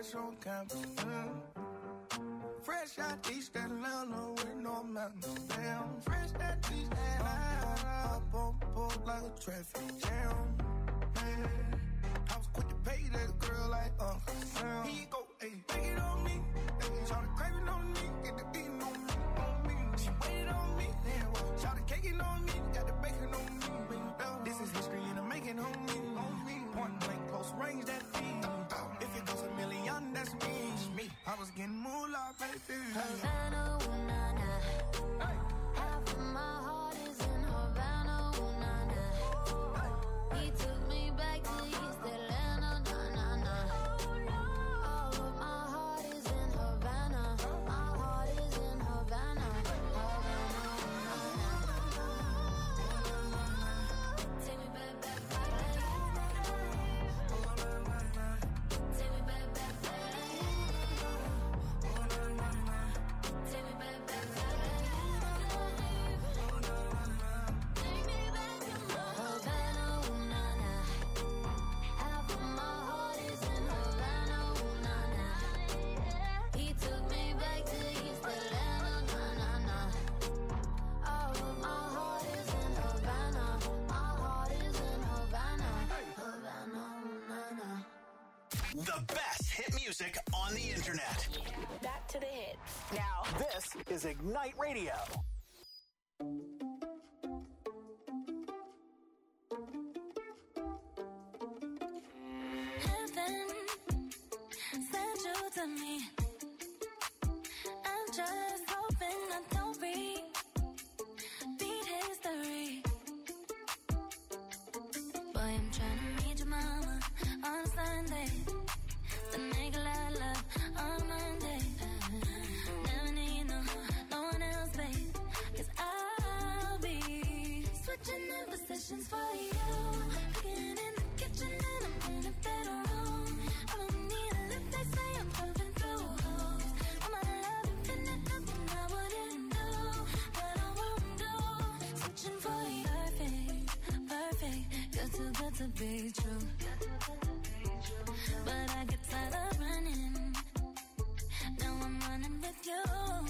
fresh on campus. Fresh out East Atlanta with no mountains. Damn, fresh out East Atlanta. Up on board like a traffic jam. Man, I was quick to pay that girl like Sam. Here you go, ayy, take it on me. Shout the craving on me, get the beating on me. She waited on me, shout the caking on me, got the bacon on me. This is history and I'm making on me. Point blank, close range, that feed. If it goes a million, that's me. I was getting moolah, baby. Havana, ooh, nah, nah. Hey. Half of my heart is in Havana, ooh, nah, nah. Hey. He took me back to East Atlanta, nah, nah, nah. All of my heart is in Havana. My heart is in Havana. Havana, ooh, nah, nah. Take me back, back, back. Take me back, back, back. The best hit music on the internet. Back to the hits. Now, this is Ignite Radio. Heaven sent you to me. I'm just hoping I don't repeat history. Boy, I'm trying to meet your mama on Sunday. To make a lot of love on Monday. Never need no one else, babe. 'Cause I'll be switching in positions for you. Cooking in the kitchen and I'm in the bedroom. I don't need a lift, they say I'm pumping through holes. I'm a love infinite, nothing I wouldn't do, but I won't do. Switching for you, perfect, good to be true. But I get tired of running. Now I'm running with you.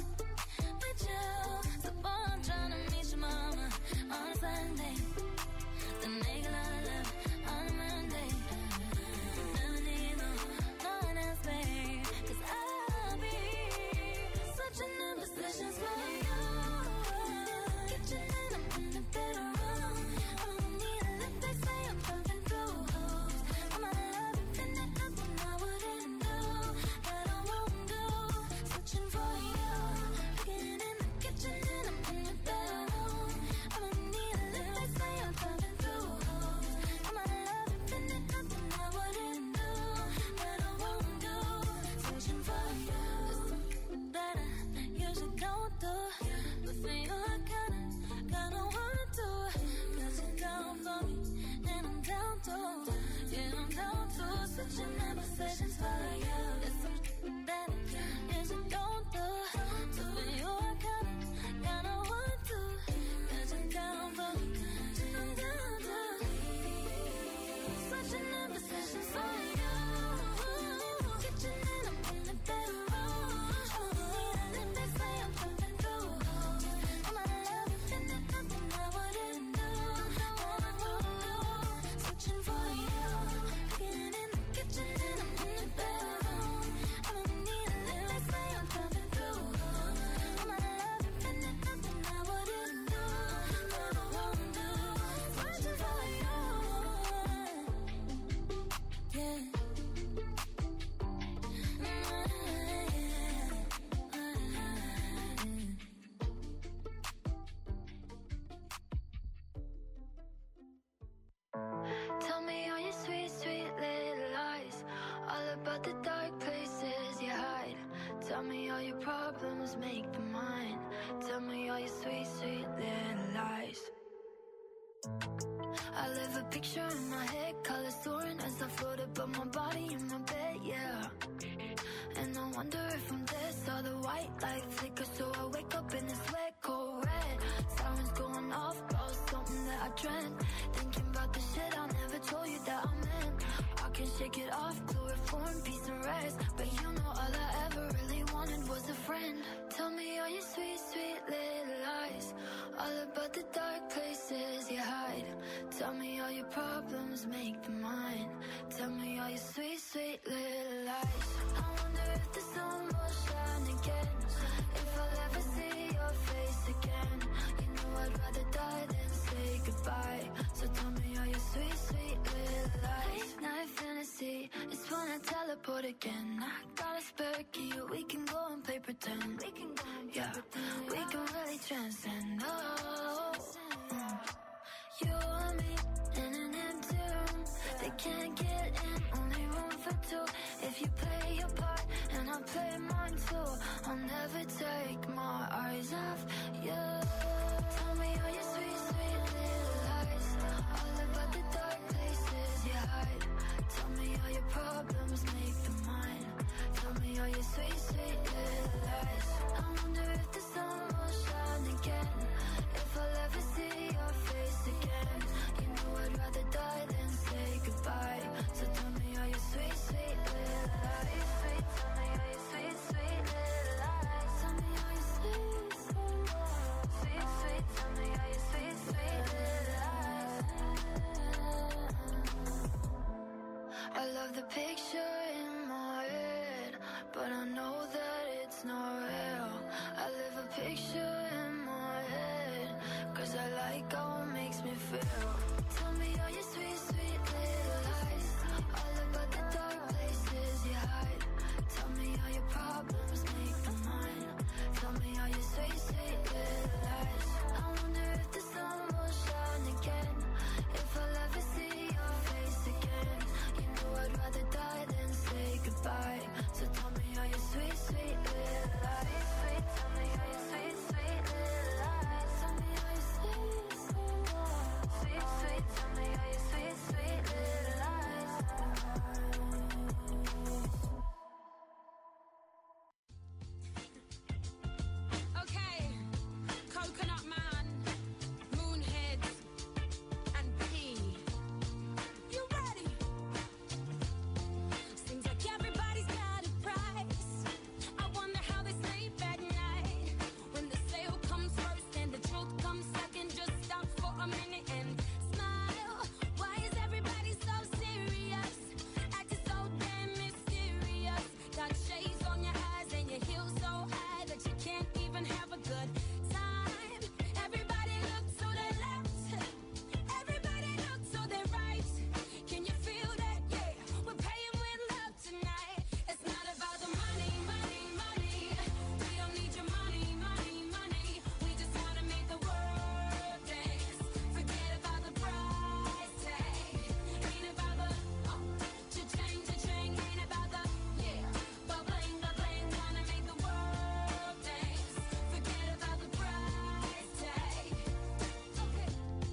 So boy, I'm trying to meet your mama on Sunday. To make a lot of love on Monday. Never need no one else, babe. 'Cause I'll be switching in positions for you. Kitchen and I'm in the bedroom. I don't need a lift, they say I'm pumping through holes. I'm a love infinite, nothing I wouldn't do, but I won't do. Switching for you. Cooking in the kitchen and I'm in the bedroom. I don't need a lift, they say I'm pumping through holes. I'm a love infinite, nothing I wouldn't do, but I won't do. Switching for you. Something that I usually don't do, but for you I kinda want to. 'Cause you're down for me and I'm down to. Yeah, I'm down to. Switching in positions for you. It's something that I usually don't do, so for you I kinda want to. 'Cause you're down for me and I'm down to. Switching in positions for you. Kitchen and I'm in the bedroom. I don't need a lift, they say I'm pumping through holes. I'm a love infinite, nothing I wouldn't do, but I won't do. Switching for you. Cooking in the kitchen and I'm in the bedroom. I don't need a lift, they say I'm pumping through holes. I'm a love infinite, nothing I wouldn't do, but I won't do. Switching for you. Yeah. Tell me all your sweet, sweet little lies, all about the dark places you hide. Tell me all your problems, make them mine. Tell me all your sweet, sweet little lies. I live a picture in my head, colors soaring as I float above my body in my bed, yeah. And I wonder if I'm dead, saw the white light flicker, so I wake up in this wet, cold red. Sirens going off, about something that I dreamt. Thinking about the shit I never told you that I meant. I can shake it off, glorify for peace and rest, but you know all I ever really wanted was a friend. Tell me all your sweet, sweet little lies, all about the dark places you hide. Tell me all your problems, make them mine. Tell me all your sweet, sweet little lies. I wonder if the sun will shine again, if I'll ever see your face again. You know I'd rather die than say goodbye. So tell me all your sweet, sweet little lies. Late night fantasy, it's when I teleport again. I got a spare key, we can go and play pretend. We can go and play pretend. We can really transcend. Oh, you and me in an empty room. They can't get in, only room for two. If you play your part and I play mine too, I'll never take my eyes off you. Tell me all your sweet, sweet little lies, all about the dark places you hide. Tell me all your problems, make them mine. Tell me all your sweet, sweet little lies. I wonder if the sun will shine again, if I'll ever see your face again. You know I'd rather die than say goodbye. So tell me all your sweet, sweet little lies. Sweet, tell me all your sweet, sweet little lies. Tell me all your sweet, sweet lies. Sweet, sweet, tell me all your sweet, sweet little lies. I love the picture in my head, but I know that it's not real. I live a picture in my head, 'cause I like how it makes me feel. Tell me all your sweet, sweet little lies, all about the dark places you hide. Tell me all your problems, make them mine. Tell me all your sweet, sweet little lies. I wonder if the sun will shine again, if I'll ever see your face again. You know I'd rather die than say goodbye. So tell me all your sweet, sweet little lies. Sweet, tell me all your sweet, sweet little lies. Tell me all your sweet, sweet lies. Sweet, sweet, tell me all your sweet, sweet little lies. Okay, Coconut Man, Moonhead, and P. You ready? Seems like everybody's got a price. I wonder how they sleep at night. When the sale comes first and the truth comes second, just stop for a minute and smile. Why is everybody so serious? Acting so damn mysterious. Got shades on your eyes and your heels so high that you can't even have a good time. Everybody look to the left, everybody look to the right. Can you feel that? Yeah, we're paying with love tonight. It's not about the money, money, money. We don't need your money, money, money. We just wanna make the world dance. Forget about the price tag. Ain't about the cha-ching, cha-ching. Ain't about the ba-bling, ba-bling. Wanna make the world dance. Forget about the price tag. Okay.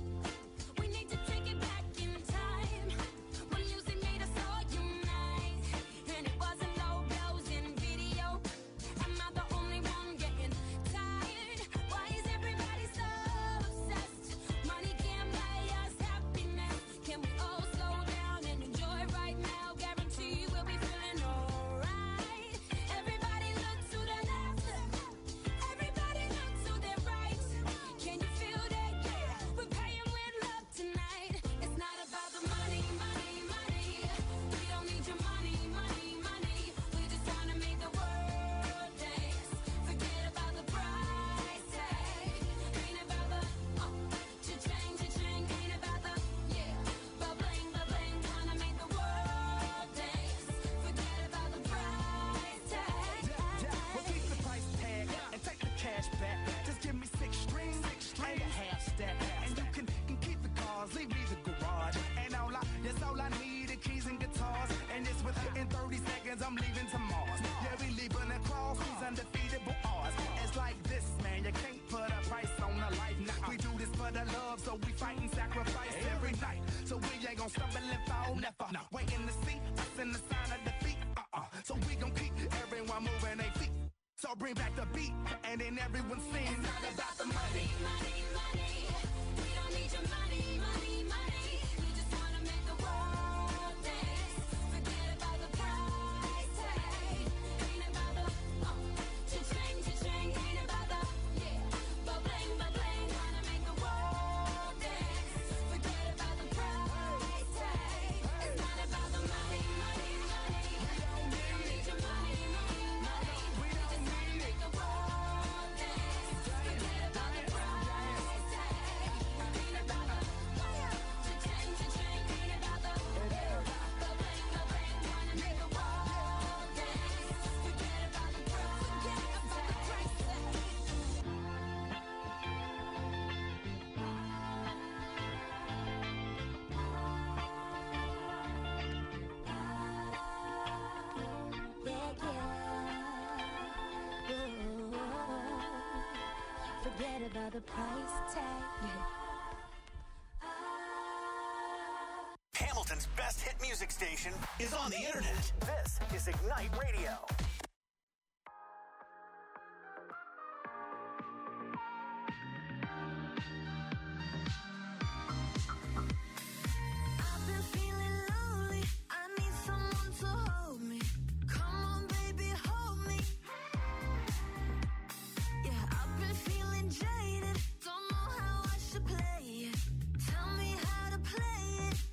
We need to take it back in time, when music made us all unite. And it wasn't low blows in video. Am I the only one getting tired? Why is everybody so obsessed? Money can't buy us happiness. Can we all slow down and enjoy right now? Guarantee we'll be feeling alright. Everybody look to the left, everybody look to the right. Can you feel that? Yeah, we're paying with love tonight. It's not about the money, money, money. We don't need your money, money, money. We just wanna make the world dance. Forget about the price tag. Ain't about the cha-ching, cha-ching. Ain't about the ba-bling, ba-bling. Wanna make the world dance. Forget about the price tag. Well, keep the price tag and take the cash back. Just give me 6 strings and a half stack. And you can keep the cars, leave me the garage. And that's all I need, the keys and guitars. And it's within 30 seconds, I'm leaving to Mars. Yeah, we leaving across these undefeatable odds. It's like this, man, you can't put a price on a life. Now we do this for the love, so we fight and sacrifice every night. So we ain't gon' stumble and fall, never. Waiting to see us in the sign of defeat. So we gon' keep everyone moving their feet. So bring back the beat, and then everyone sings. It's not about the money, money, money. We don't need your money, money, money. We just wanna make the world dance. Forget about the price about the price tag. Hamilton's best hit music station is on the internet. This is Ignite Radio. I've been feeling lonely. I need someone to hold me. Come on, baby, hold me. Yeah, I've been feeling jaded. Don't know how I should play it. Tell me how to play it.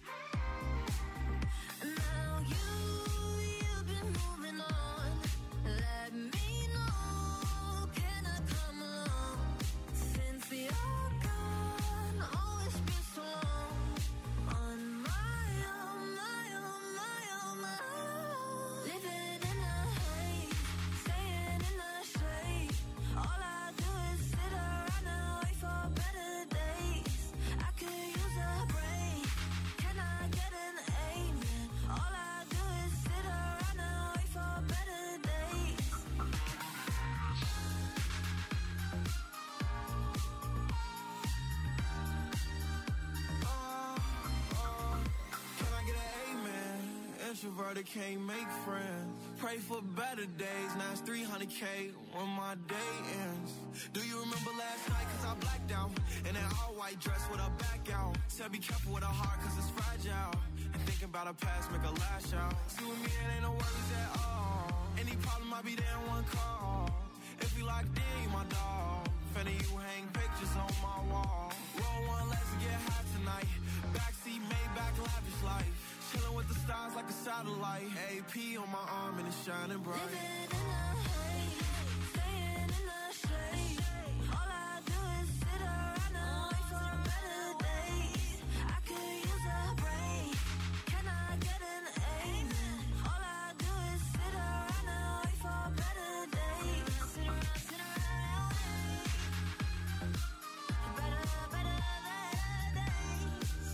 Now you've been moving on. Let me know. Can I come along? Since you're gone, oh, it's been so long. On my own, my own, my own, my own. Living in a haze, staying in the shade. All I do is sit around and wait for better days. I could use a break. Can I get an amen? All I do is sit around and wait for better days. Can I get an amen? Introverted can't make friends. Pray for better days. Now it's 300K when my day ends. Do you remember last night? Cause I blacked out. In an all white dress with a back out. Said be careful with a heart cause it's fragile. And thinking about a past make a lash out. See with me it ain't no worries at all. Any problem I be there in one call. If you locked in, you my dog. Finna you hang pictures on my wall. Roll one, let's get high tonight. Backseat, Maybach, lavish life. Chilling with the stars like a satellite. AP on my arm and it's shining bright. Living in a haze, staying in the shade. All I do is sit around and wait for better days. I could use a break. Can I get an amen? All I do is sit around and wait for better days. Sit around, better days.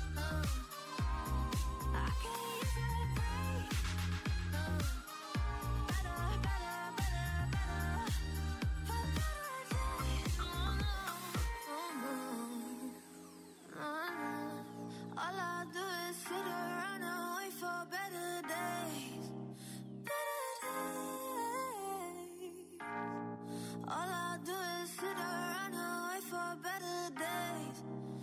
I could use a break. Better all I do is sit around and wait for better days. All I do is sit around and wait for better days.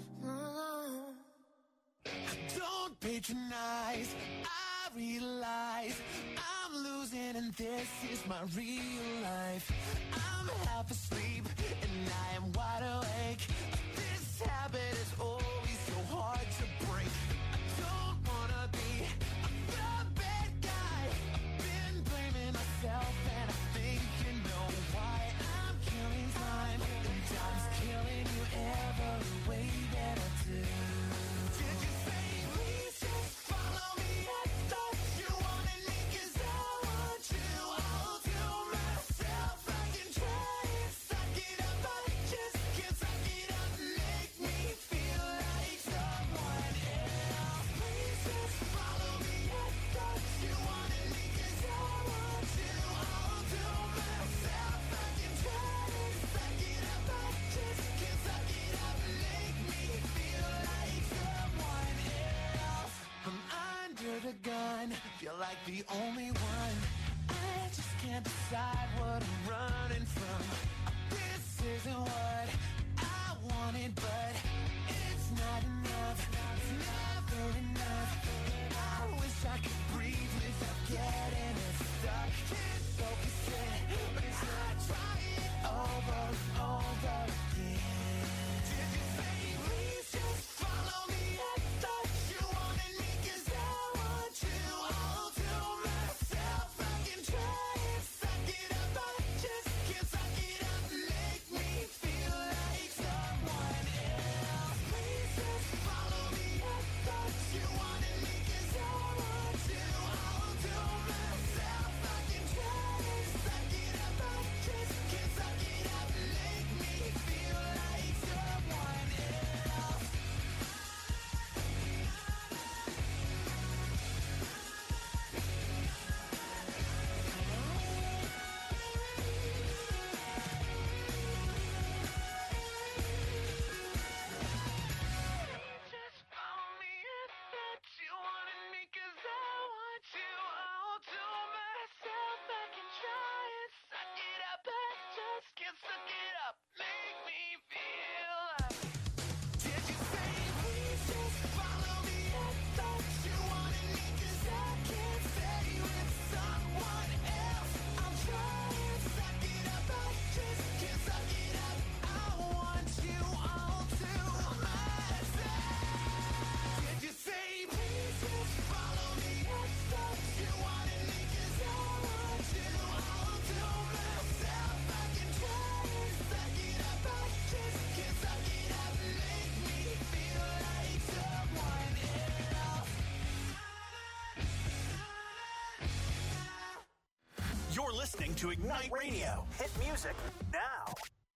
Don't patronize, I realize I'm losing and this is my real life. I'm half asleep and I am wide awake. This habit is always so hard to break. I don't wanna be the bad guy. I've been blaming myself and I think you know why. I'm killing time and time's killing you every way that I do. Did you say please just follow me? I thought you wanted me 'cause I want you. I'll do myself. I can try and suck it up. I just can't suck it up. Make me feel like someone else. Please just follow me. I thought you wanted me 'cause I want you. I'll do myself. I can try and suck it up. I just can't suck it up. Make me feel like someone else. I'm under the gun, feel like the only one. I just can't decide what I'm running from. This isn't what I wanted, but it's not enough. It's never enough. I wish I could breathe without getting it stuck. Can't focus it, but I try it over and over again. Did you say please just follow me? I thought you wanted me 'cause I want you. I'll do myself. I can try and suck it up. I just can't suck it up. Make me feel like someone else. Please just follow me. listening to Ignite Radio. Hit music now.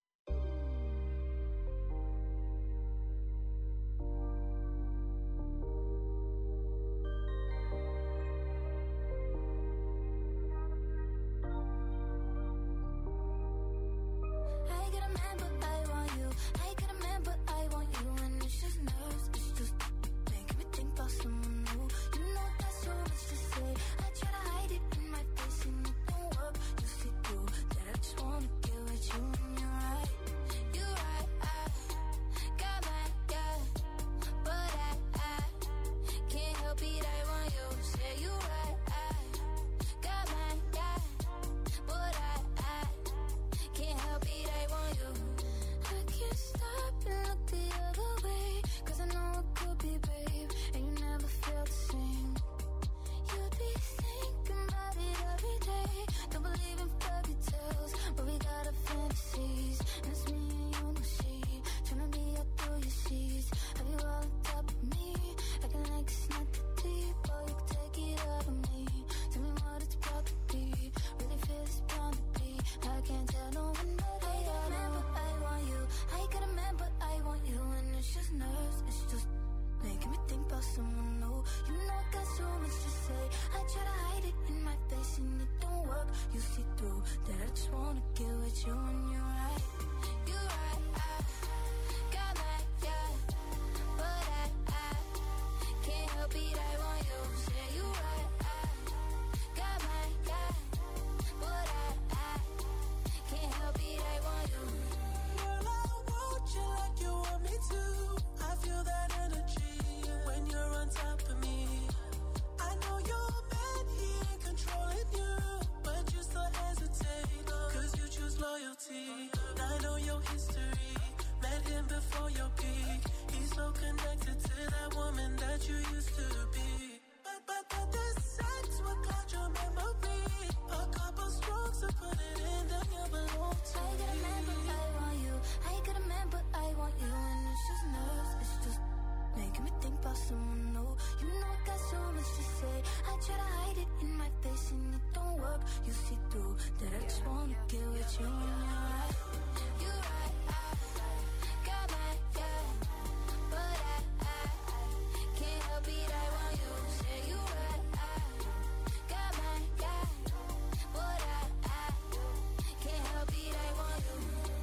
I get a man, but I want you. I get a man, but I want you. And it's just nerves, it's just making me think about someone new. You know that's so much to say. I try to hide it in my face and it don't work. You see through that I just wanna get with you and you're right. You're right, I got my guy, but I can't help it, I want you. Say you right, I got my guy, but I can't help it, I want you. I can't stop and look the other way, 'cause I know it could be, babe, and you never feel the same. You'd be thinking about it every day. Don't believe in fairy tales, but we got our fantasies, and it's me and you in the sheet, trying to be up through your sheets. Have you all on top of me, acting like it's not that deep, or you can take it out of me. Tell me what it's about to be, really feel it's bound to be. I can't tell no one, but I got a man, but I want you. I got a man, but I want you, and it's just nerves, it's just making me think about someone new. You know I got so much to say. I try to hide it in my face and it don't work. You see through that I just wanna get with you and you're right. You're right, I got my guy, but I can't help it, I want you. Say you right, I got my guy, but I can't help it, I want you. Girl, I want you like you want me to. I feel that energy when you're on top of me. I know your man, he ain't controlling you, but you still hesitate, 'cause you choose loyalty. I know your history, met him before your peak. He's so connected to that woman that you used to be. But the sex will cloud your memory. A couple strokes to put it in, then you belong to I got a man, but I want you. I got a man, but I want you, and it's just nerves, it's just making me think about someone new. You know I got so much to say. I try to hide it in my face and it don't work. You see through that I just wanna get with you and you're right. You're right, I got my guy, but I can't help it, I want you. Say you right, I got my guy, but I can't help it, I want you.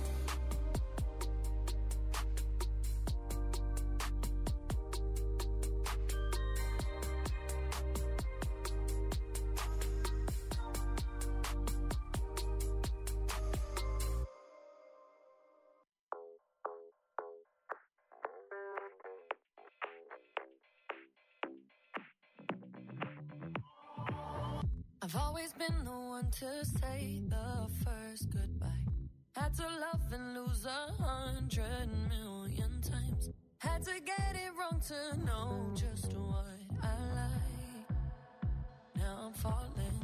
I've always been the one to say the first goodbye. Had to love and lose 100 million times. Had to get it wrong to know just what I like. Now I'm falling.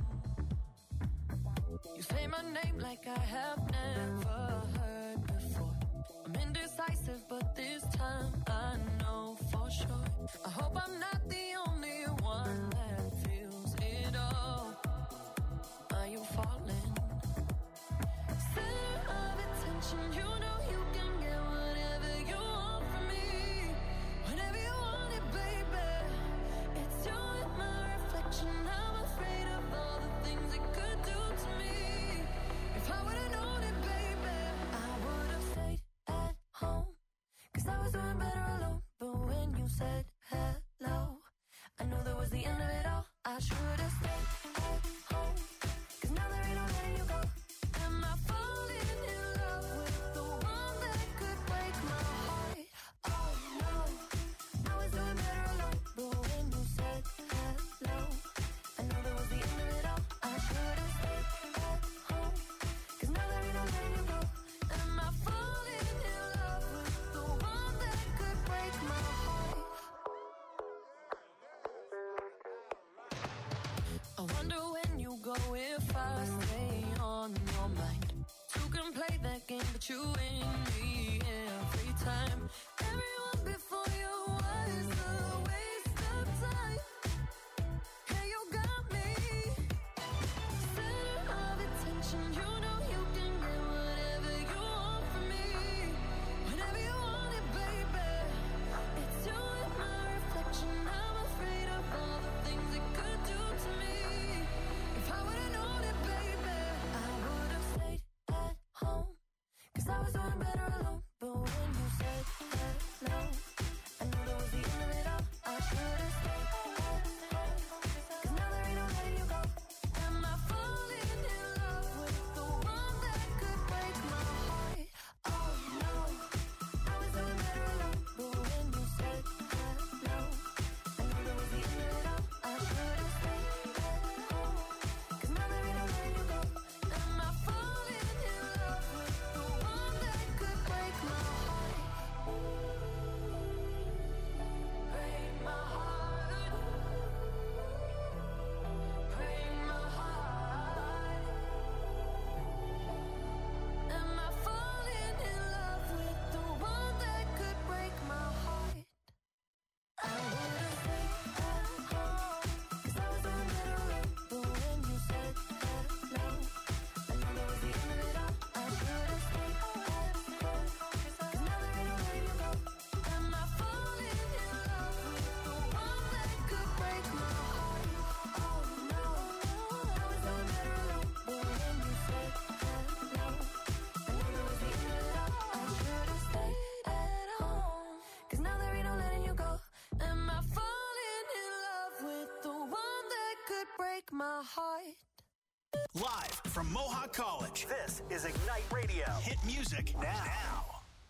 You say my name like I have never heard before. I'm indecisive, but this time I know for sure. I hope I'm not the only one that feels it all. Are you falling? Center of attention, you know you can get whatever you want from me. Whenever you want it, baby. It's you and my reflection. I'm afraid of all the things it could do to me. If I would've known it, baby, I would've stayed at home, 'cause I was doing better alone. But when you said hello, I knew that was the end of it all. I should've stayed at home, 'cause now there ain't no letting you go. Am I falling in love with the one that could break my heart? Oh no, I was doing better alone. But when you said hello, I knew that was the end of it all. I should've stayed at home, 'cause now there ain't no letting you go. Am I falling in love with the one that could break my heart? I wonder when you go if I stay on your mind. Two can play that game, but you win me every time. Everyone before you was a waste of time. Hey, you got me. Center of attention. my heart. Live from Mohawk College, this is Ignite Radio. Hit music now.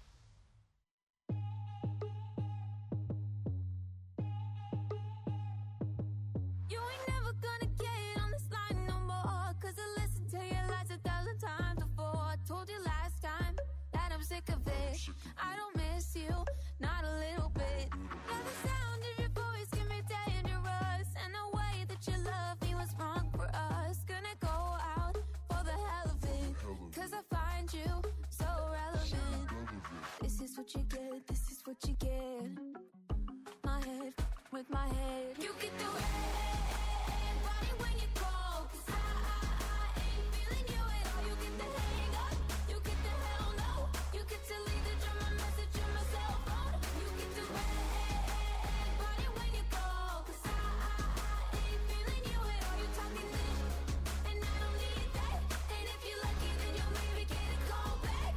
You ain't never gonna get on this line no more, 'cause I listened to your lies 1,000 times before. I told you last time that I'm sick of it. I don't miss you, not a little bit. Now the sound of your voice can be dangerous, and the way that you love me was wrong for us. Gonna go out for the hell of it, 'cause I find you so relevant. This is what you get, this is what you get. My head with my head. You can do it. Body when you call, 'cause I ain't feeling you at all. You get the hang up, you get the hell no. You get to leave the drum, my message on my cell phone. You can do it. Body when you call, 'cause I ain't feeling you at all. You talking this, and I don't need that. And if you're lucky, then you'll maybe get a call back.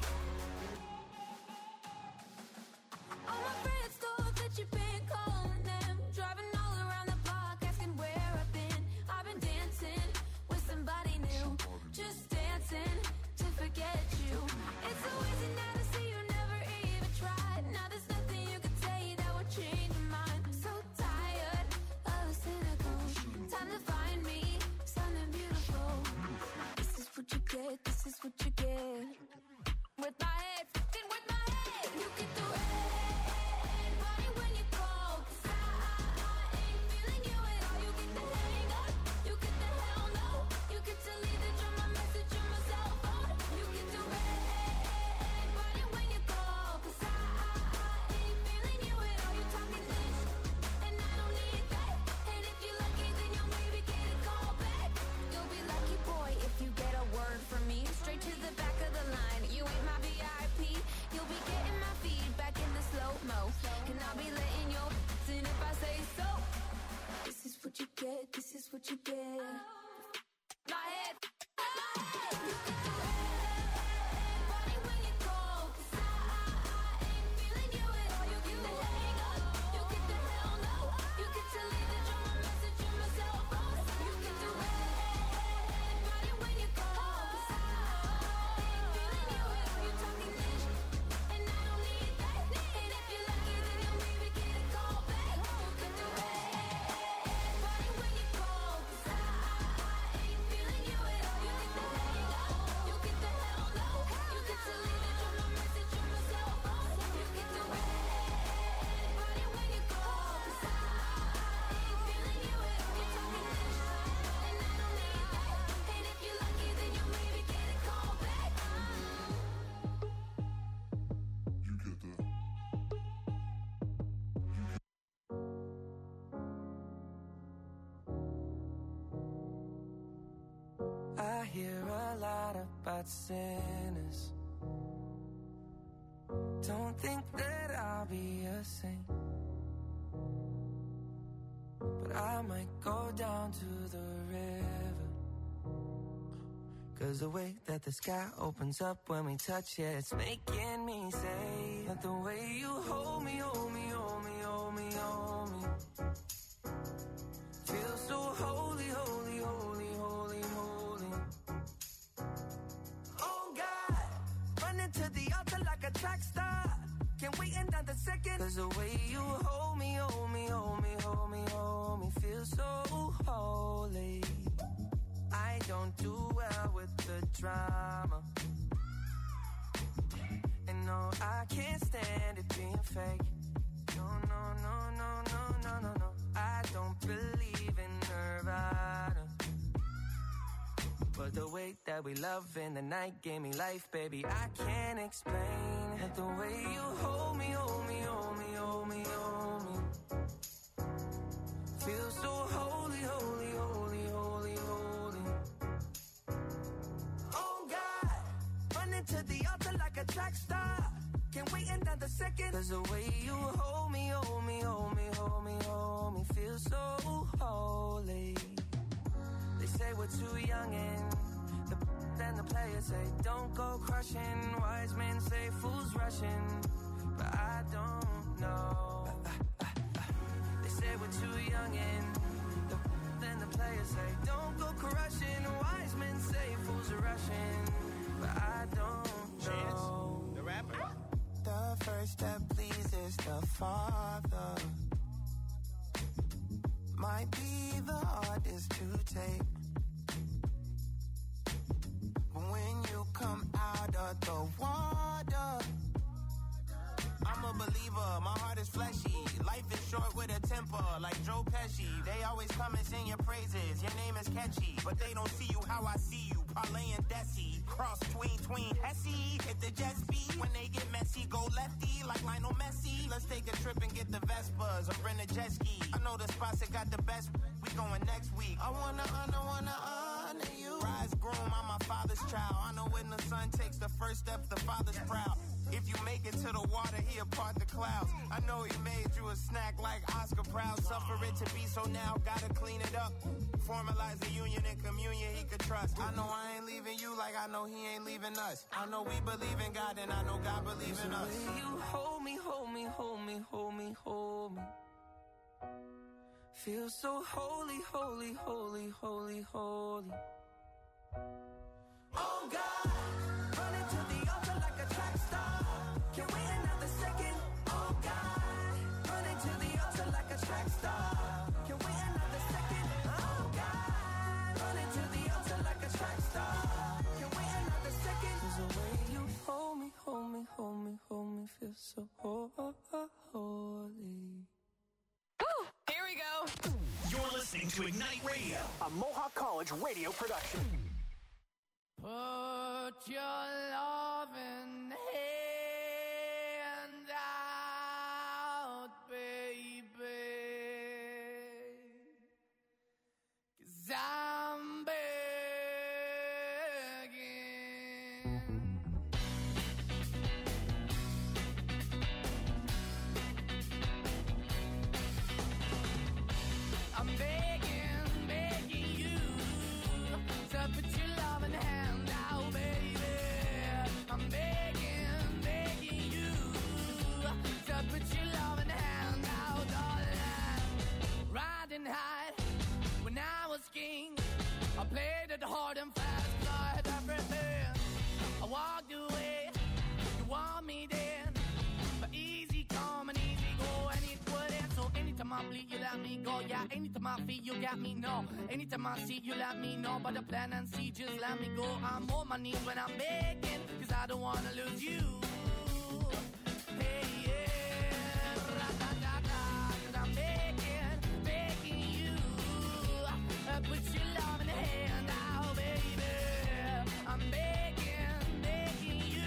All my friends thought that you've been calling them, driving all around the block, asking where I've been. I've been dancing with somebody new, just dancing to forget you. It's so easy now to see you never even tried. Now there's nothing you can say that would change your mind. So tired of the cynical. Time to find me something beautiful. This is what you get, this is what you get. With my head, fucking with my head. You can do it. Body when you call, 'cause I ain't feeling you at all. You get the hang up, you get the hell no. You get to leave the drum, my message on my cell phone. You can do it. Body when you call, 'cause I ain't feeling you at all. You talking this, and I don't need that. And if you're lucky, then you'll maybe get a call back. You'll be lucky, boy, if you get a word from me. Straight to the back of the line. You ain't my VIP. You'll be getting my feedback in the slow-mo. And I'll be letting your in if I say so. This is what you get, this is what you get. My head, you can do it. Body when you call, 'cause I ain't feeling you at all. You get the hang up, you get the hell no. You get to leave the drum, my message on my cell phone. You can do it. Body when you call, 'cause I ain't feeling you at all. You talking this, and I don't need that. And if you're lucky, then you'll maybe get a call back. You can do it. Body when you call, 'cause I ain't feeling you at all. You get the hang up, you get the hell no. You get to leave the drum, my message on my cell phone. You can do it. Body when you call, 'cause I ain't feeling you at all. You talking this, and I don't need that. And if you're lucky, then you'll maybe get a call back. You get that. I hear a lot about sinners. Don't think that I'll be a saint, but I might go down to the river. 'Cause the way that the sky opens up when we touch it, it's making me say that the way you hold me, hold me, hold me, hold me, hold me, feels so holy, holy, holy, holy, holy. Oh God, running to the altar like a track star. Can't wait another second. 'Cause the way you hold me, hold me, hold me, hold me, hold me, feels so holy. I don't do well with the drama, and no, I can't stand it being fake. No, no, no, no, no, no, no, no. I don't believe in Nirvana, but the way that we love in the night gave me life, baby. I can't explain that the way you hold me, hold me, hold me, hold me, hold me, feels so holy, holy, holy, holy, holy. Oh God, running to the altar like a track star. Can't wait another second. 'Cause the way you hold me, hold me, hold me, hold me, hold me, feels so holy. They say we're too young and the players say don't go crushing. Wise men say fools rushing, but I don't know. They say we're too young and than the players say. Don't go crushing. Wise men say fools are rushing, but I don't know. The rapper. The first step pleases the Father. Might be the hardest to take, but when you come out of the water, I'm a believer, my heart is fleshy. Life is short with a temper, like Joe Pesci. They always come and sing your praises, your name is catchy, but they don't see you how I see you. Parlay and Desi, cross tween, Hesse. Hit the jet speed, when they get messy, go lefty, like Lionel Messi. Let's take a trip and get the Vespas, or rent a jet ski. I know the spots that got the best, we going next week. I wanna honor you. Rise groom, I'm my father's child. I know when the son takes the first step, the father's proud. If you make it to the water, he'll part the clouds. I know he made you a snack like Oscar Proud. Suffer it to be, so now gotta clean it up. Formalize the union and communion he could trust. I know I ain't leaving you like I know he ain't leaving us. I know we believe in God and I know God believes in us. You hold me, hold me, hold me, hold me, hold me. Feel so holy, holy, holy, holy, holy. Oh God, running to the altar like a track star. Can't wait another second. Oh God, running to the altar like a track star. Can't wait another second. Oh God, running to the altar like a track star. Can't wait another second. 'Cause the way you hold me, hold me, hold me, hold me, feel so holy. Here we go. You're listening to Ignite Radio, a Mohawk College radio production. Put your loving hand out, baby, 'cause I'm begging. I'm begging, begging you to put your loving hand out, baby. I'm begging, begging you to put your loving hand out, darling. Riding high when I was king, I played it hard and fast, 'cause I had everything. I walked away, you want me then, but easy come and easy go, and it wouldn't. So anytime I bleed, you let me go. Yeah, anytime I feel, you got me, no. Anytime I see, you let me know. But the plan and see, just let me go. I'm on my knees when I'm begging, 'cause I don't wanna lose you. Hey, yeah, ra-da-da-da, 'cause I'm begging, begging you. Put your love in the hand out, baby. I'm begging, begging you.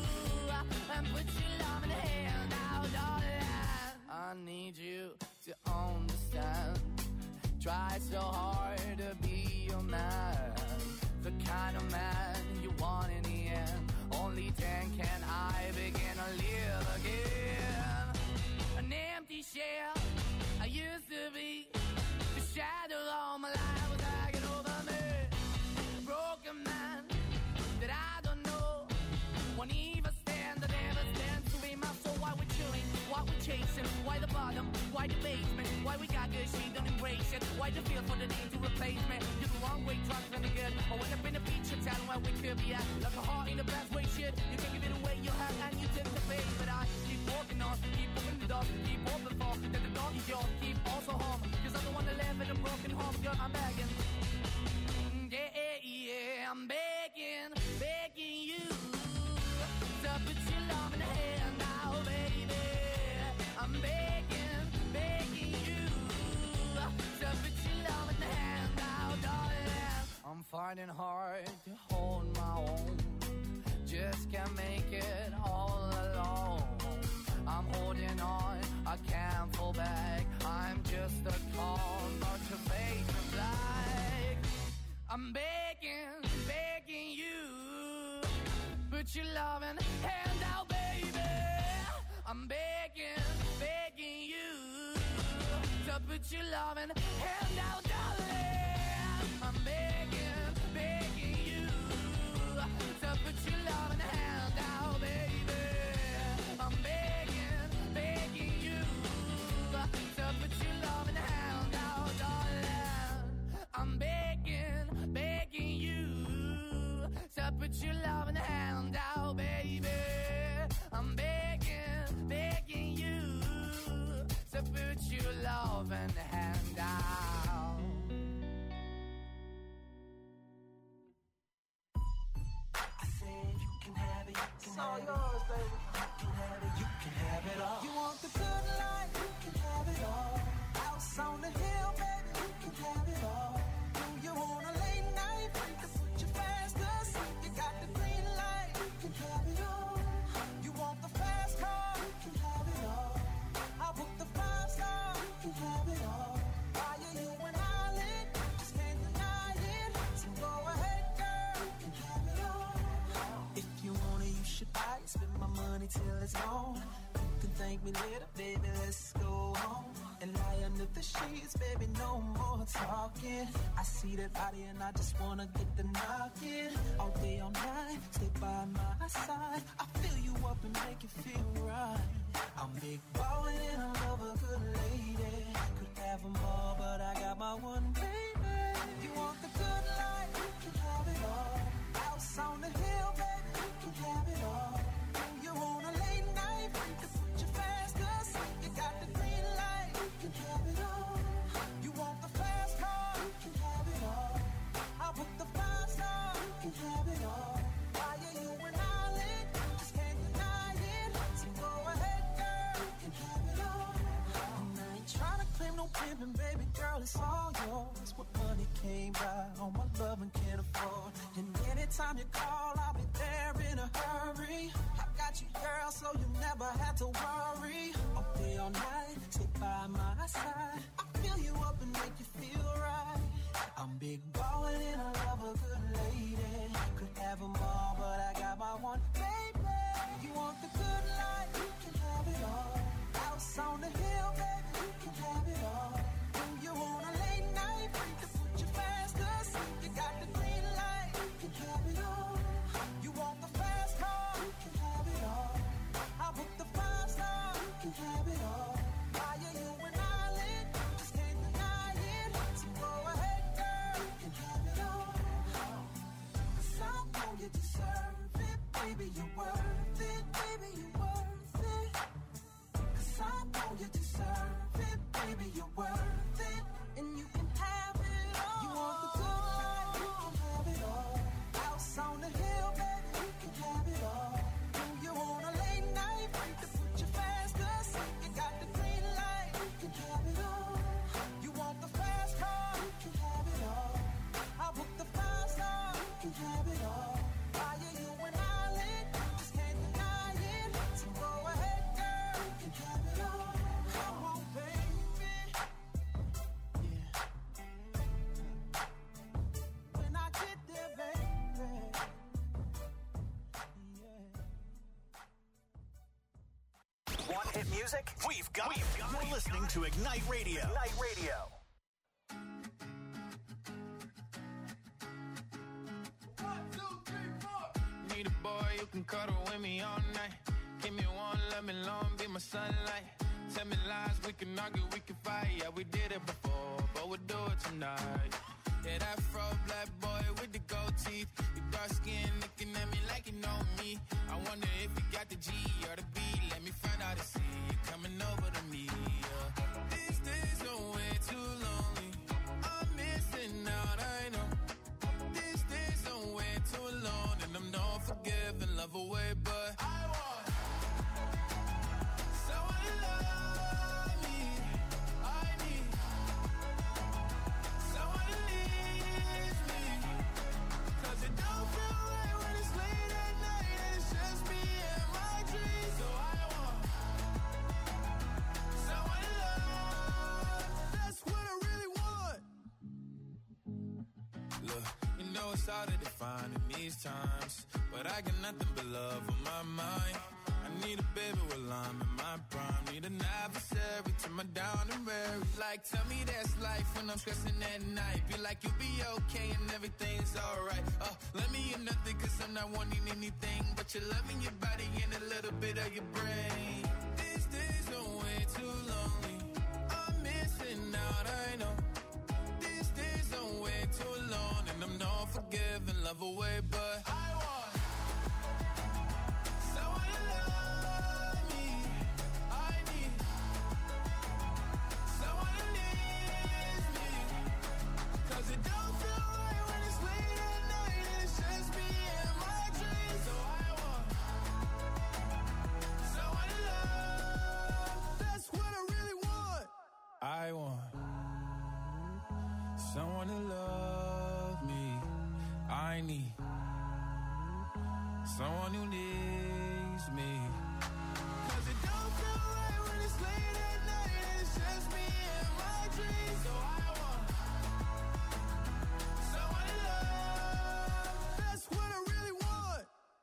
Put your love in the hand out, darling. I need you to understand. Try so hard to be your man, the kind of man you want in the end. Only then can I begin to live again. An empty shell I used to be, the shadow all my life was hanging over me. A broken man that I don't know, won't even stand, that never stands to be my soul. Why we're chilling, why we're chasing, why the bottom, why the basement, why we got good, she don't embrace it, why the feel for the need to replace me. You're the wrong way, trying to the good. I went up in a feature town where we could be at, like a heart in the best way, shit. You can give it away, you have, and you tend to pay. But I keep walking on, keep moving the door, keep open for, that the dog is yours, keep also home. 'Cause I don't want to live in a broken home, girl, I'm begging. Yeah, yeah, I'm begging, begging you to put your love in the hand now, baby. I'm begging, begging you to put your love in the hand now, darling. I'm finding hard to hold my own, just can't make it all alone. I'm holding on, I can't fall back. I'm just a call, not to face the black. I'm begging, begging you, put your loving hand out, baby. I'm begging, begging you to put your loving hand out, darling. I'm begging, begging you to put your loving hand out, baby. I'm begging, begging you to put your loving hand out, darling. put your love in the hand out, baby. I'm begging, begging you to put your love in the hand out. I said you can have it, you can have it. Yours, baby. You can have it, you can have it all. You want the good life, you can have it all. House on the hill, baby, you can have it all. Do you want a late night? You can put your fast asleep. You got the green light, you can have it all. You want the fast car, you can have it all. I'll book the 5-star, you can have it all. Why are you an island? Just can't deny it. So go ahead, girl, you can have it all. If you want it, you should buy it. Spend my money till it's gone. You can thank me later, baby, let's go home. And lie under the sheets, baby, no more talking. I see that body and I just wanna get the knocking. All day, all night, stay by my side. I fill you up and make you feel right. I'm big ballin' and I love a good lady. Could have them all, but I got my one baby. You want the good life, you can have it all. House on the hill, baby, you can have it all. You want a late night, you can put your fast asleep. You got the green light, you can have it all. You want the fast car, you can have it all. I'll put the 5-star, you can have it all. Why are you an island? Just can't deny it. So go ahead, girl, you can have it all. And I ain't trying to claim no pimpin', baby girl, it's all yours. What money came by, all my love and can't afford. And anytime you call, I'll be there in a hurry. I got you, girl, so you never have to worry. All day, all night, stay by my side. I fill you up and make you feel right. I'm big ballin' and I love a good lady. Could have them all, but I got my one baby. You want the good life, you can have it all. House on the hill, baby, you can have it all. Do you want a late night? You can put your fast asleep. You got the green light, you can have it all. You want the fast car, you can have it all. I'll book the 5-star, you can have it all. Why are you an island? Just can't deny it. So go ahead, girl, you can have it all. 'Cause I know you deserve it, baby, you're worth it, baby, you're worth it. 'Cause I know you deserve it, baby, you're worth it, and you can have it all. You want the good life, you can have it all. House on the hill, baby, you can have it all. Do you want a late night? You can put your fast asleep. You got the green light, you can have it all. You want the fast car, you can have it all. I'll book the 5-star, you can have it all. Why are you an island? Just can't deny it. So go ahead, girl, you can have it all. Come on, baby. Yeah. When I get there, baby. Yeah. Want hit music? We've got it. You're listening to Ignite Radio. Ignite Radio. Need a boy you can cuddle with me all night. Give me one, let me long, be my sunlight. Tell me lies, we can argue, we can fight. Yeah, we did it before, but we'll do it tonight. Yeah, that fro black boy with the gold teeth. Your dark skin looking at me like you know me. I wonder if you got the G or the B. Let me find out and see you coming over to me. Yeah. These days are way too lonely. I'm missing out, I know. These days are way too alone, and I'm not forgiving, love away, but I want someone to love me. I need someone to leave me. 'Cause it don't feel right when it's late at night and it's just me and my dreams. So I want someone to love. That's what I really want. Look, you know it's hard to define in these times, but I got nothing but love on my mind. I need a baby while I'm in my prime. Need an adversary to my down and weary. Like, tell me that's life when I'm stressing at night. Be like, you'll be okay and everything's alright. Let me in nothing 'cause I'm not wanting anything but you're loving your body and a little bit of your brain. These days are way too lonely. I'm missing out, I know. These days are way too alone, and I'm not forgiving, love away, but I want someone who needs me. 'Cause it don't feel right when it's late at night and it's just me and my dreams. So I want someone to love. That's what I really want.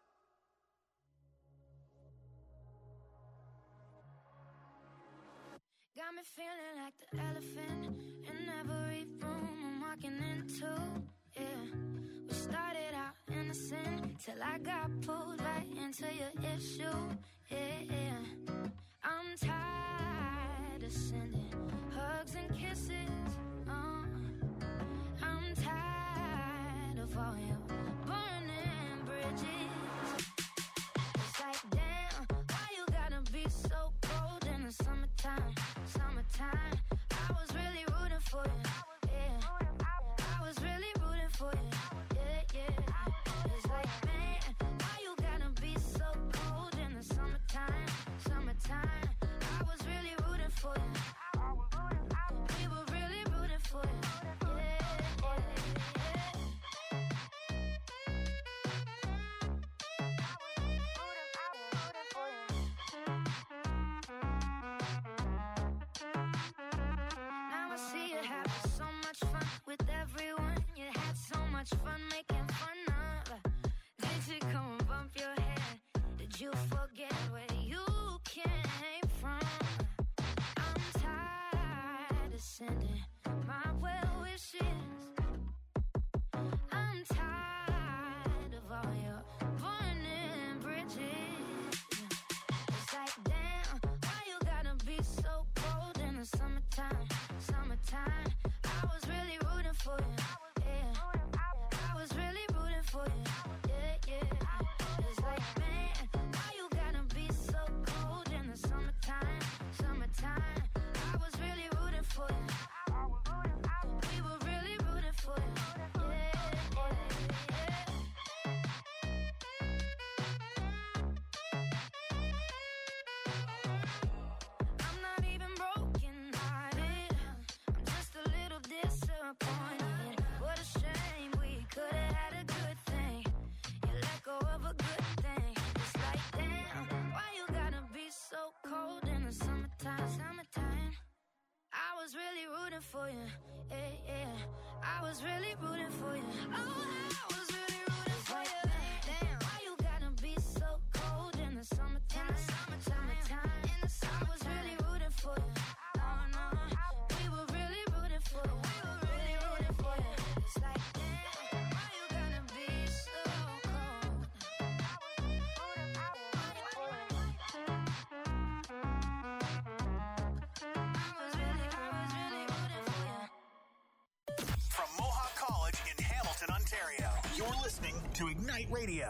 Got me feeling like the elephant in every room I'm walking into. Yeah, we started out innocent till I got pulled right into your issue. Yeah, I'm tired of sending hugs and kisses. I'm tired of all your burning bridges. It's like, damn, why you gotta be so cold in the summertime? Summertime, I was really rooting for you. Yeah, I was really rooting for you. Yeah. It's like, man, why you gotta be so cold in the summertime? Summertime, I was really rooting for you. We were really rooting for you. Now I see you having so much fun with everyone. You had so much fun making fun of. Did you come and bump your head? Did you forget where you came from? I'm tired of sending my well wishes. I'm tired of all your burning bridges. It's like, damn, why you gotta be so cold in the summertime? Summertime, I was really rooting for you. Yeah, I was really rooting for you. Yeah. It's like, man, why you gotta be so cold in the summertime? Summertime, I was really rooting for you. We were really rooting for you. I'm not even broken hearted. I'm just a little disappointed. What a shame, we could have had a good thing. You let go of a good thing. It's like, damn, why you gotta be so cold in the summertime? Summertime, I was really rooting for you. Yeah. I was really rooting for you. Oh, I was really rooting for you. Damn, why you gotta be so cold in the summertime? Summertime, I was really rooting for you. Oh no, we were really rooting for you. We were really rooting for you. It's like, damn, why you gotta be so cold? I was really rooting for you. From Mohawk College in Hamilton, Ontario, you're listening to Ignite Radio.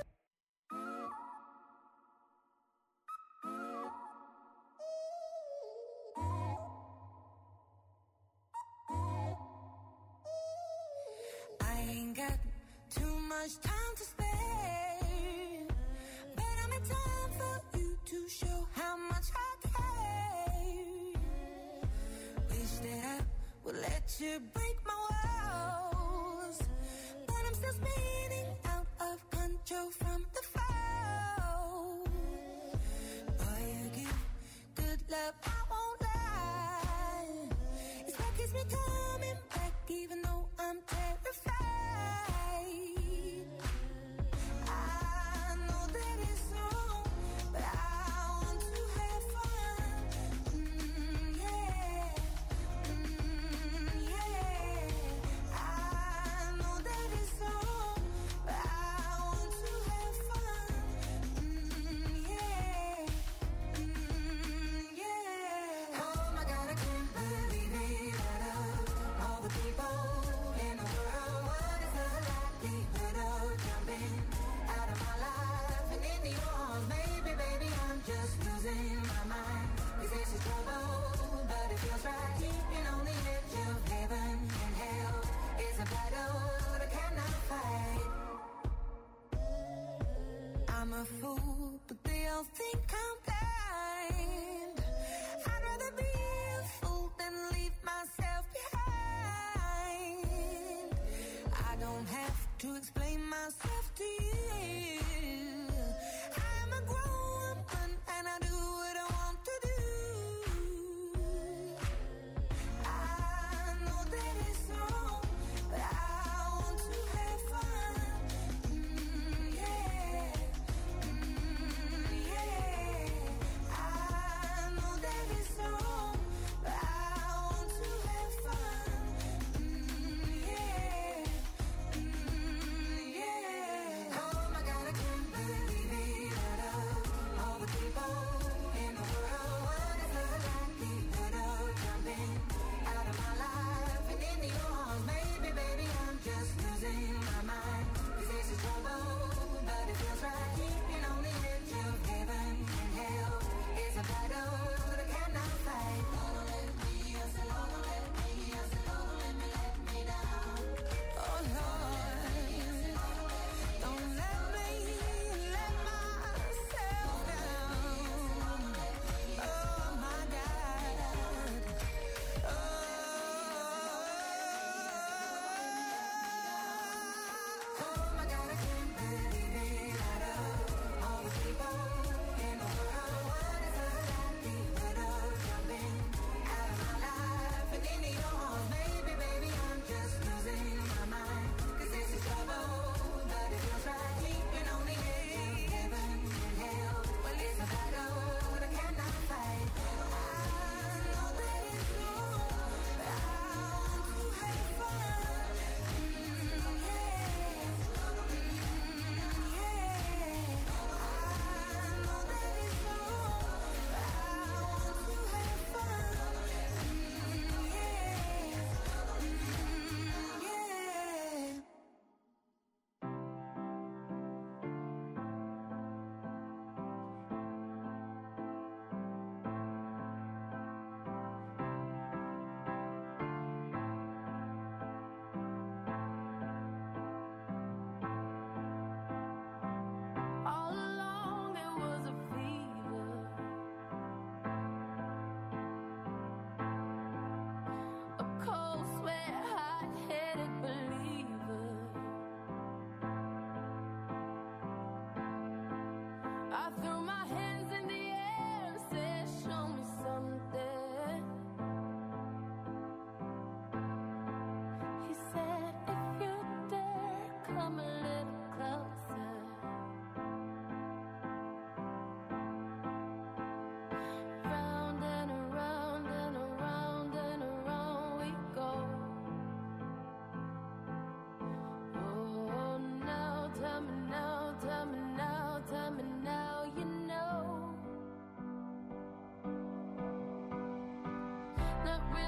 I ain't got too much time to spare, but I'm in time for you to show how much I care. Wish that I would let you break my walls, but I'm still spinning out of control from the fall. Boy, you give good love, I won't lie. It's what keeps me coming back, even though I'm terrified. I know that it's wrong, but I want to have fun. Yeah. I know that it's wrong, but I want to have fun. Yeah. Oh my God, I can't believe it. Out of all the people in the world, what is the likelihood of jumping out of my life and into yours? Baby, I'm just losing my mind. 'Cause this is trouble, but it feels right. Keeping on the edge of heaven and hell is a battle that I cannot fight. I'm a fool, but they all think I'm blind. I'd rather be a fool than leave myself behind. I don't have to explain myself to you.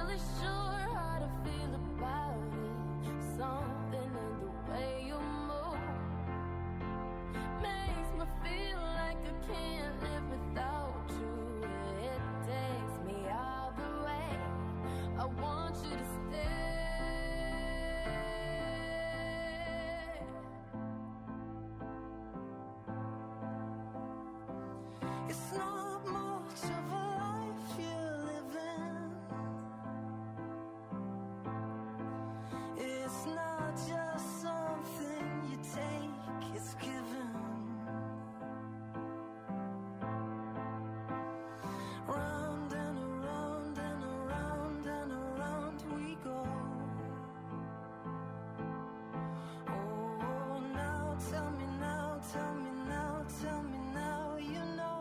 really sure how to feel about it. Something in the way you move makes me feel like I can't live without you. It takes me all the way. I want you to stay. It's not much of a life you're living. It's not just something you take, it's given. Round and around and around and around we go. Oh, now tell me now, tell me now, tell me now, you know.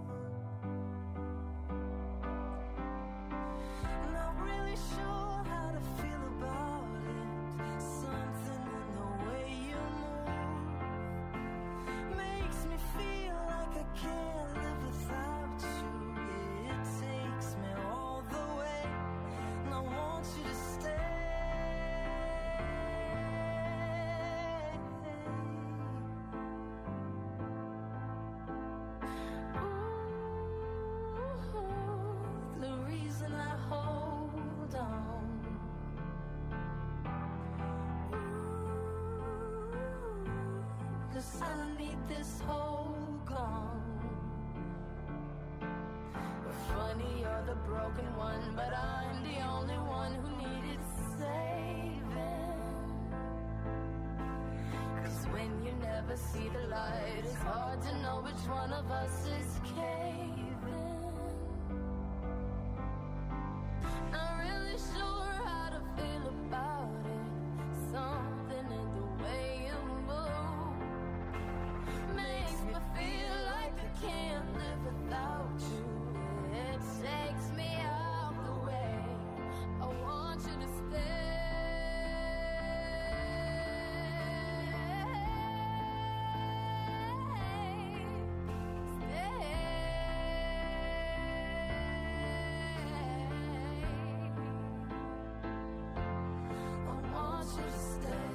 Not really sure how to feel about it. Something in the way you move makes me feel like I can't live without you. It takes me all the way, and I want you to stay. Ooh, the reason I hold on. Ooh, 'cause I need this whole gone. Funny, you're the broken one, but I'm the only one who needed saving. 'Cause when you never see the light, it's hard to know which one of us is caving. Not really sure how to feel about it. Something in the way you move makes me feel like I can't live without you. It takes me out the way. I want you to stay. I want you to stay.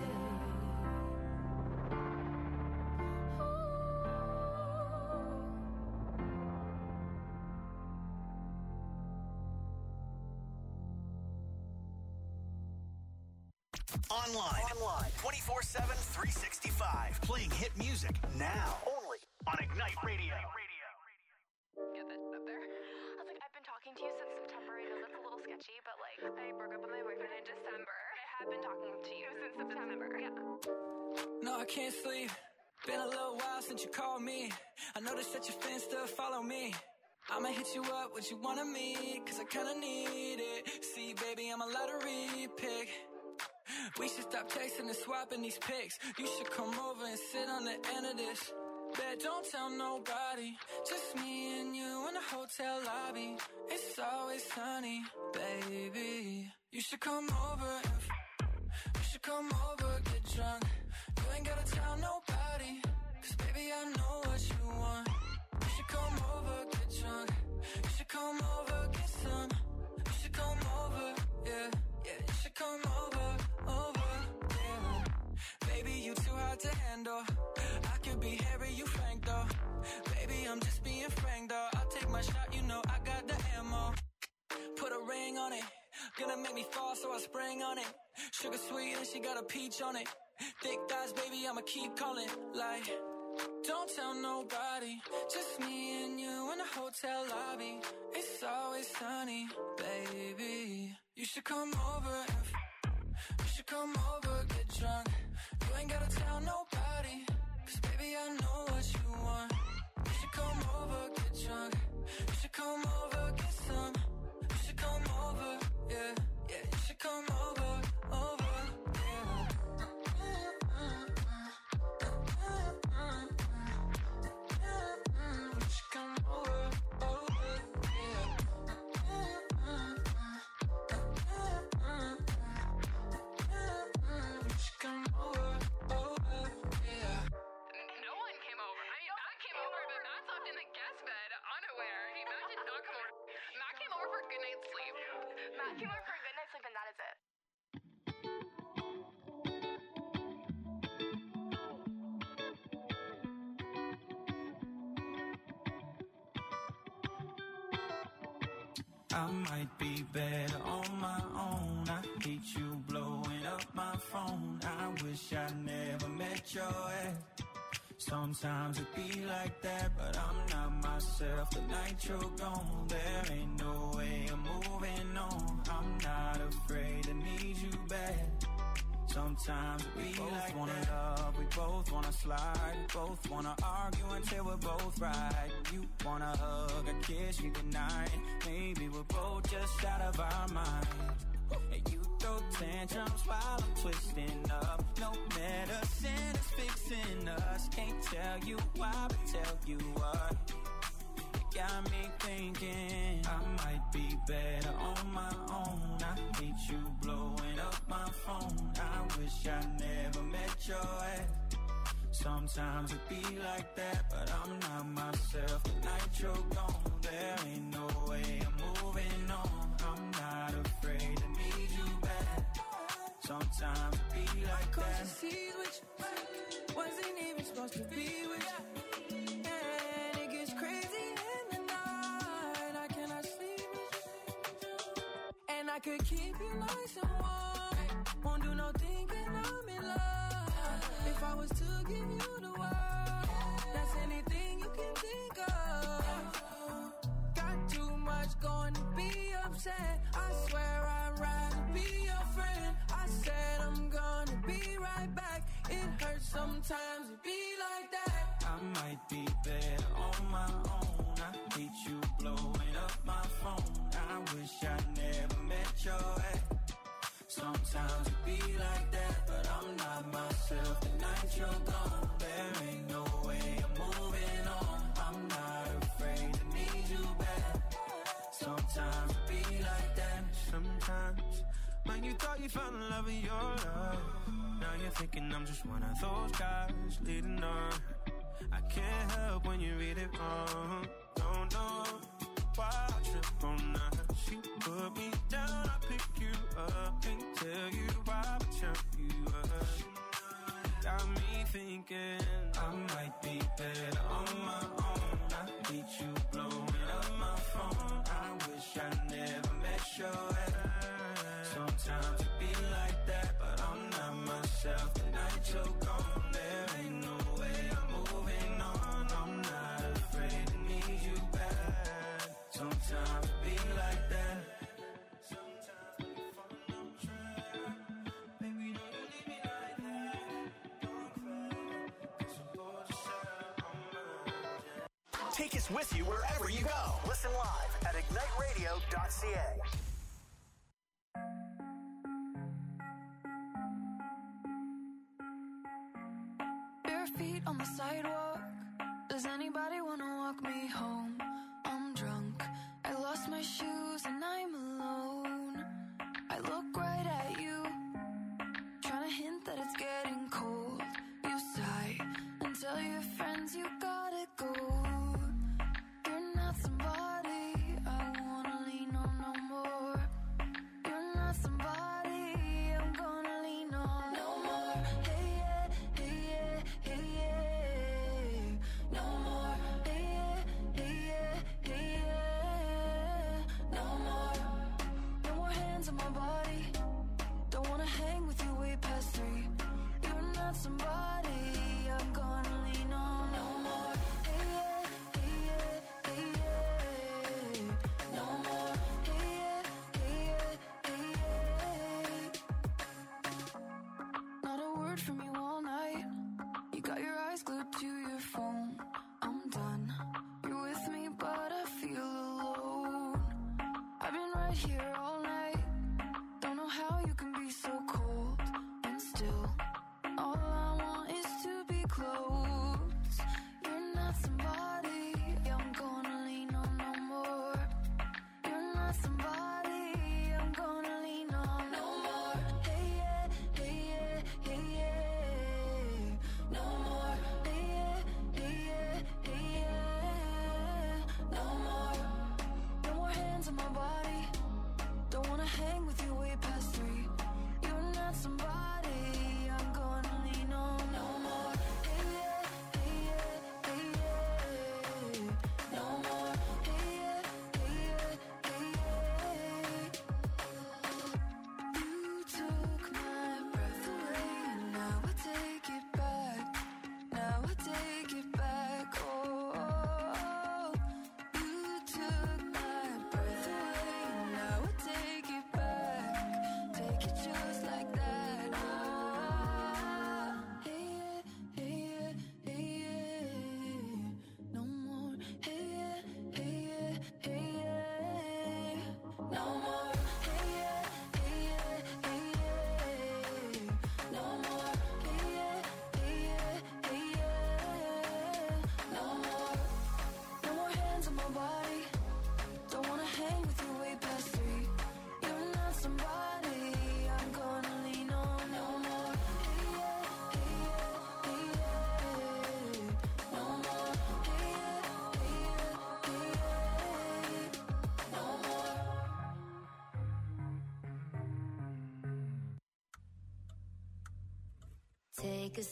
Online. 24/7, 365. Playing hit music now. Only on Ignite Radio. Get that up there. I was like, I've been talking to you since September. I know that's a little sketchy, but like, I broke up with my boyfriend in December. I have been talking to you since September. Yeah. No, I can't sleep. Been a little while since you called me. I noticed that your fans still follow me. I'ma hit you up, what you want of me, 'cause I kinda need it. See, baby, I'm a lottery pick. We should stop texting and swapping these pics. You should come over and sit on the end of this. Bet don't tell nobody. Just me and you in the hotel lobby. It's always sunny, baby. You should come over and you should come over, get drunk. You ain't gotta tell nobody, 'cause baby I know what you want. You should come over, get drunk. You should come over, get some. You should come over, yeah, yeah. You should come over, yeah. Baby, you too hard to handle. I could be Harry, you Frank though. Baby, I'm just being frank though. I'll take my shot, you know I got the ammo. Put a ring on it. Gonna make me fall, so I spring on it. Sugar sweet and she got a peach on it. Thick thighs, baby, I'ma keep calling. Like, don't tell nobody. Just me and you in the hotel lobby. It's always sunny, baby. You should come over and you should come over, get drunk. You ain't gotta tell nobody, 'cause baby I know what you want. You should come over, get drunk. You should come over, get some. You should come over, yeah, yeah. You should come over, yeah. You should come over, yeah. You should come over, yeah. No one came over. I mean, Matt came over, but Matt slept in the guest bed, unaware. Matt did not come over. Matt came over for a good night's sleep. Matt came over for a I might be better on my own. I hate you blowing up my phone. I wish I never met your ex. Sometimes it be like that, but I'm not myself the night you're gone. There ain't no way I'm moving on. I'm not afraid to need you back. Sometimes we both like wanna that. Love, we both wanna slide, we both wanna argue until we're both right. You wanna hug, a kiss you goodnight. Maybe we're both just out of our minds. And you throw tantrums while I'm twisting up. No medicine is fixing us. Can't tell you why, but tell you what. You got me thinking I might be better on my own. I hate you blowing up my phone. I wish I never met your ex. Sometimes it be like that, but I'm not myself the night you're gone. There ain't no way I'm moving on. I'm not afraid to need you back. Sometimes it be like that. With you, wasn't even supposed to be with you. And it gets crazy in the night. I cannot sleep with you. And I could keep you nice and warm. Won't do no thinking I'm in love. If I was to give you the world, that's anything you can think of. Got too much going to be upset. I swear I'd rather be your friend. I said I'm gonna be right back. It hurts sometimes to be like that. I might be better on my own. I hate you blowing up my phone. I wish I never met your ex. Sometimes it be like that, but I'm not myself the night you're gone. There ain't no way I'm moving on. I'm not afraid to need you back. Sometimes it be like that. Sometimes when you thought you found the love of your life, now you're thinking I'm just one of those guys leading on. I can't help when you read it wrong. Don't know why I trip on that. She put me down, I pick you up. Can't tell you why, but tell you up. Got me thinking I might be better on my own. I hate you blowing up my phone. I wish I never met your ex. Sometimes it be like that, but I'm not myself the night you're gone. There ain't no way I'm moving on. I'm not afraid to need you back. Sometimes it be like that. Sometimes we fall on track. Baby, don't you leave me like that. Don't cry, 'cause I'm bored yourself on my. Take us with you wherever you go. Listen live at igniteradio.ca. Bare feet on the sidewalk. Does anybody wanna walk me home? I'm drunk. I lost my shoes and I'm alone. I look right at you, trying to hint that it's getting cold. You sigh and tell your friends you gotta go. You're not somebody I wanna lean on no more. You're not somebody I'm gonna lean on no more. Hey yeah, hey yeah, hey yeah. No more. Hey yeah, hey yeah, hey yeah. No more. No more hands on my body. Don't wanna hang with you way past 3. You're not somebody I'm gonna lean on no more. Hey yeah, hey yeah, hey yeah. No more. Hey yeah, hey yeah, hey yeah. Not a word from you all night. You got your eyes glued to your phone. I'm done. You're with me, but I feel alone. I've been right here